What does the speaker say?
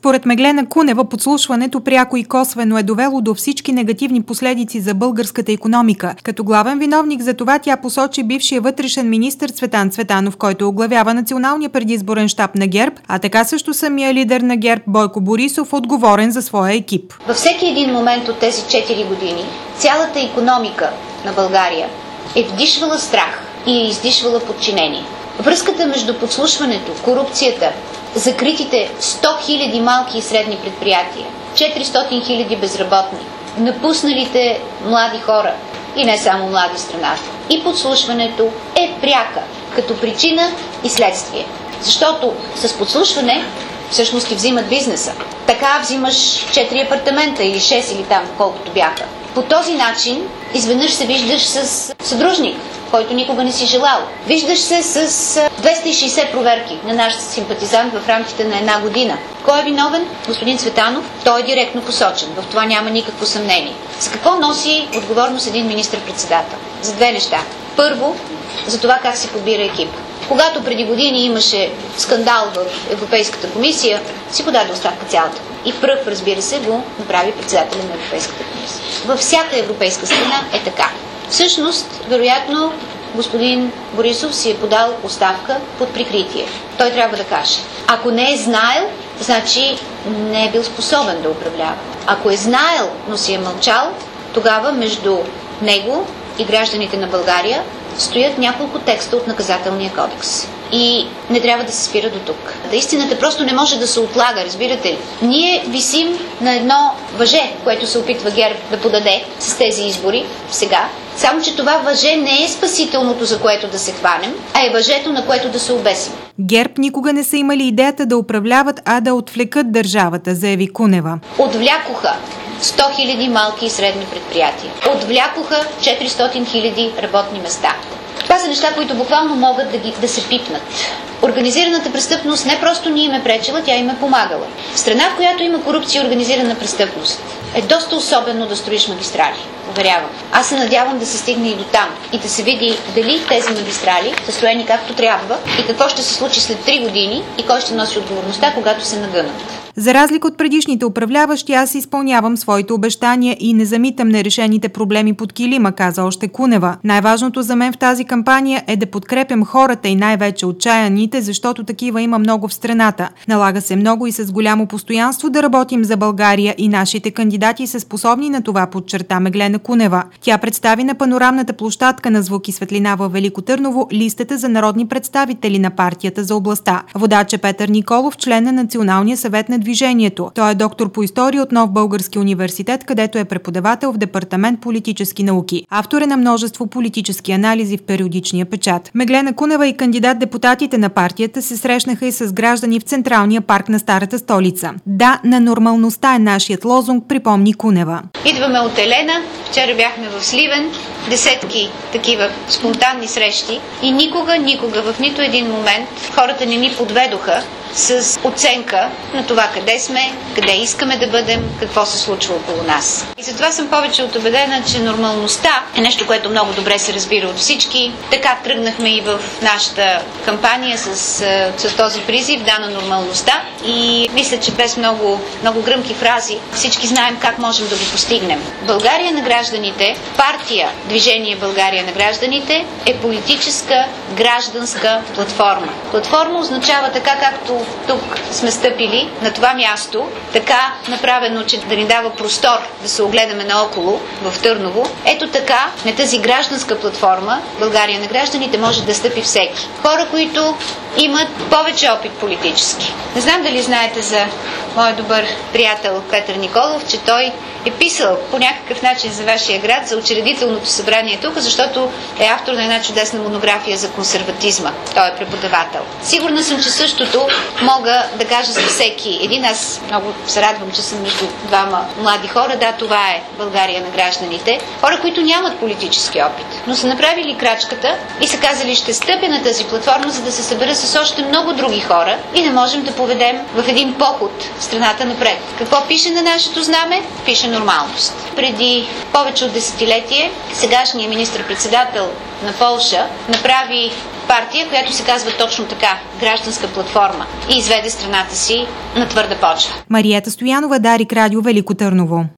Според Меглена Кунева, подслушването пряко и косвено е довело до всички негативни последици за българската икономика. Като главен виновник за това тя посочи бившия вътрешен министър Цветан Цветанов, който оглавява националния предизборен щаб на ГЕРБ, а така също самия лидер на ГЕРБ Бойко Борисов, отговорен за своя екип. Във всеки един момент от тези 4 години цялата икономика на България е вдишвала страх и е издишвала подчинение. Връзката между подслушването, корупцията, закритите 100 000 малки и средни предприятия, 400 000 безработни, напусналите млади хора и не само млади страната, и подслушването е пряка като причина и следствие. Защото с подслушване всъщност ти взимат бизнеса. Така взимаш 4 апартамента или 6 или там, колкото бяха. По този начин изведнъж се виждаш с съдружник, който никога не си желал. Виждаш се с 260 проверки на наш симпатизант в рамките на 1 година. Кой е виновен? Господин Цветанов. Той е директно посочен. В това няма никакво съмнение. За какво носи отговорност един министър-председател? За 2 неща. Първо, за това как се подбира екип. Когато преди години имаше скандал в Европейската комисия, си подаде оставка цялата. И пръв, разбира се, го направи председателя на Европейската комисия. Във всяка европейска страна е така. Всъщност, вероятно, господин Борисов си е подал оставка под прикритие. Той трябва да каже. Ако не е знаел, значи не е бил способен да управлява. Ако е знаел, но си е мълчал, тогава между него и гражданите на България стоят няколко текста от наказателния кодекс. И не трябва да се спира до тук. Истината просто не може да се отлага, разбирате ли? Ние висим на едно въже, което се опитва ГЕРБ да подаде с тези избори сега. Само че това въже не е спасителното, за което да се хванем, а е въжето, на което да се обесим. ГЕРБ никога не са имали идеята да управляват, а да отвлекат държавата, заяви Кунева. Отвлякоха 100 000 малки и средни предприятия. Отвлякоха 400 000 работни места. Това са неща, които буквално могат да се пипнат. Организираната престъпност не просто ни им е пречила, тя им е помагала. В страна, в която има корупция и организирана престъпност, е доста особено да строиш магистрали. Уверявам. Аз се надявам да се стигне и до там и да се види дали тези магистрали са строени както трябва и какво ще се случи след 3 години и кой ще носи отговорността, когато се нагънат. За разлика от предишните управляващи, аз изпълнявам своите обещания и не замитам нерешените проблеми под килима, каза още Кунева. Най-важното за мен в тази кампания е да подкрепям хората и най-вече отчаяните, защото такива има много в страната. Налага се много и с голямо постоянство да работим за България и нашите кандидати са способни на това, подчерта Меглена Кунева. Тя представи на панорамната площадка на Звук и светлина във Велико Търново листата за народни представители на партията за областта. Водач е Петър Николов, член на Националния съвет на движението. Той е доктор по история от Нов български университет, където е преподавател в департамент политически науки. Автор е на множество политически анализи в периодичния печат. Меглена Кунева и кандидат-депутатите на партията се срещнаха и с граждани в Централния парк на Старата столица. Да, на нормалността е нашият лозунг, припомни Кунева. Идваме от Елена, вчера бяхме в Сливен, десетки такива спонтанни срещи и никога в нито един момент хората не ни подведоха с оценка на това къде сме, къде искаме да бъдем, какво се случва около нас. И затова съм повече от убедена, че нормалността е нещо, което много добре се разбира от всички. Така тръгнахме и в нашата кампания с този призив "Да на нормалността" и мисля, че без много гръмки фрази всички знаем как можем да го постигнем. България на гражданите, партия Движение България на гражданите е политическа гражданска платформа. Платформа означава така, както тук сме стъпили на това място, така направено, че да ни дава простор да се огледаме наоколо в Търново. Ето така, на тази гражданска платформа България на гражданите може да стъпи всеки. Хора, които имат повече опит политически. Не знам дали знаете за моят добър приятел Петър Николов, че той е писал по някакъв начин за вашия град, за учредителното събрание тук, защото е автор на една чудесна монография за консерватизма. Той е преподавател. Сигурна съм, че същото мога да кажа за всеки един. Аз много се радвам, че съм между двама млади хора. Да, това е България на гражданите. Хора, които нямат политически опит, но са направили крачката и са казали: ще стъпя на тази платформа, за да се събера с още много други хора и да можем да поведем в един поход страната напред. Какво пише на нашето знаме? Пише нормалност. Преди повече от десетилетие сегашният министър-председател на Полша направи партия, която се казва точно така – Гражданска платформа, и изведе страната си на твърда почва. Мариета Стоянова, Дарик Радио, Велико Търново.